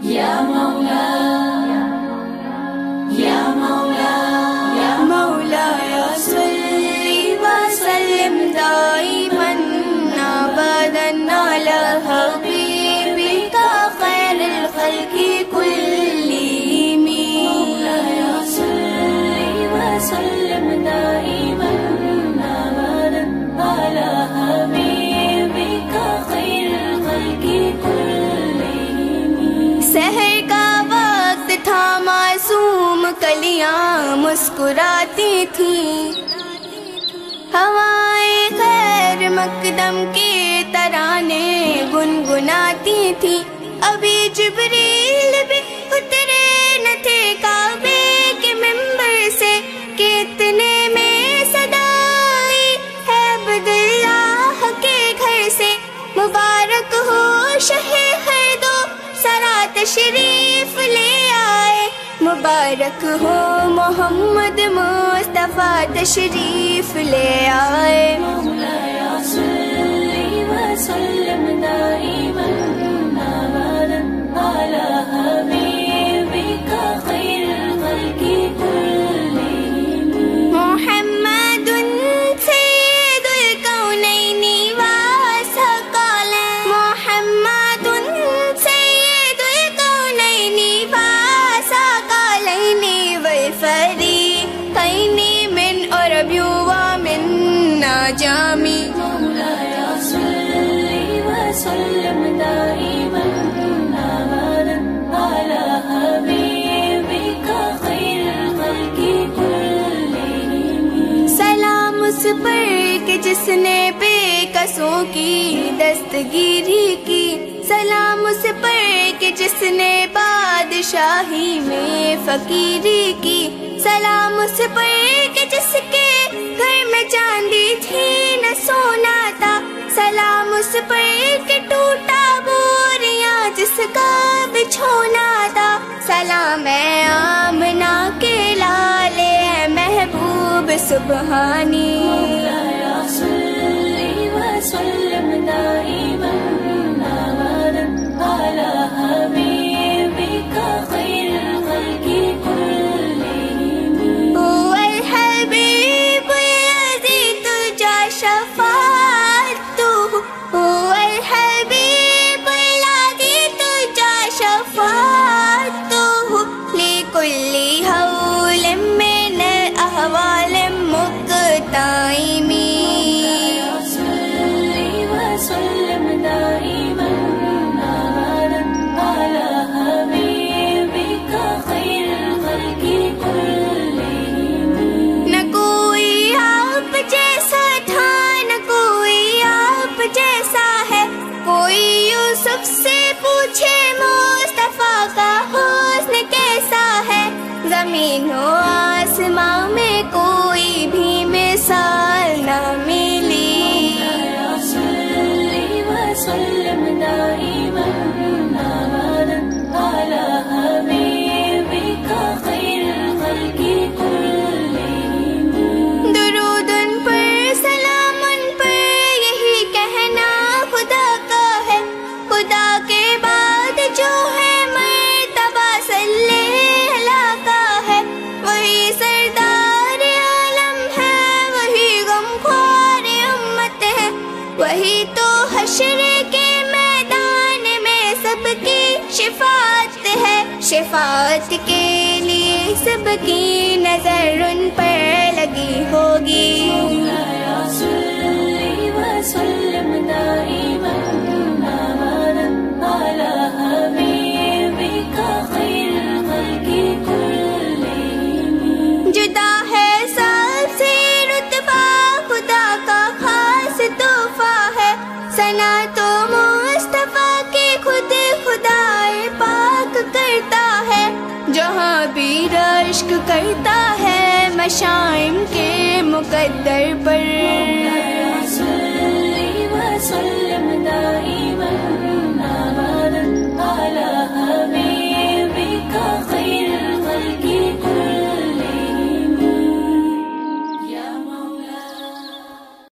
یا مولا یا مولا یا مولایا صلی وسلم دائما ابدا علی حبیبک خیر الخلق کلہم مولایا صلی وسلم دائما ابدا علی حبیبک خیر الخلق کلہم۔ سحر کا وقت تھا، معصوم کلیاں مسکراتی تھیں، ہوائیں خیر مقدم کے ترانے گنگناتی تھی۔ ابھی جبریل بھی اترے نہ تھے کعبے کے ممبر سے کہ اتنے میں صدا آئی ہے عبداللہ کے گھر سے۔ مبارک ہو شہ ہر دو سرا تشریف لے آئے، مبارک ہو محمد مصطفیٰ تشریف لے آئے۔ مولایا صلی وسلم دائما ابدا علی حبیبک خیر الخلق کلہم۔ محمد سید الکونین والثقلین، محمد سید الکونین والثقلین والفریقین من عرب ومن عجم۔ مولایا صلی وسلم دائما ابدا علی حبیبک خیر الخلق کلہم۔ سلام اس پر کہ جس نے بے کسوں کی دستگیری کی، سلام اس پر کہ جس نے بادشاہی میں فقیری کی، سلام اس پر کہ جس کے گھر میں چاندی تھی نہ سونا تھا، سلام اس پر کہ ٹوٹا بوریاں جس کا بچھونا تھا۔ سلام اے آمنہ کے لالے اے محبوب سبحانی۔ مولایا صلی وسلم دائما ابدا علی حبیبک خیر الخلق کلہم۔ هو الحبیب الذی ترجی شفاعته، هو الحبیب الذی ترجی شفاعته لکل حول من الاحوال مقتحم۔ صلی وسلم دائما ابدا علی حبیبک خیر الخلق کلہم۔ نہ کوئی آپ جیسا تھا نہ کوئی آپ جیسا ہے، کوئی یوسف سے پوچھے مصطفیٰ کا حسن کیسا ہے، زمین و آسماں میں کوئی بھی مثال نہ ملی۔ صلی وسلم دائما ابدا علی حبیبک خیر الخلق کلہم۔ درود ان پر سلام ان پر یہی کہنا خدا کا ہے، خدا کے بعد جو ہے مرتبہ صلی اللہ کا ہے، وہی سردار عالم ہے، وہی غمخوار امت ہے، وہی تو حشر کے میدان میں سب کی شفاعت ہے، شفاعت کے لیے سب کی نظر ان پر لگی ہوگی۔ مولایا صلی وسلم دائما ابدا علی حبیبک خیر الخلق کلہم۔ جدا ہے سب سے رتبہ، خدا کا خاص تحفہ ہے، ثنا تو مصطفیٰ کی خود خدائے پاک کرتا ہے، جہاں بھی رشک کرتا ہے مشائم کے مقدر پر۔ مولایا صلی وسلم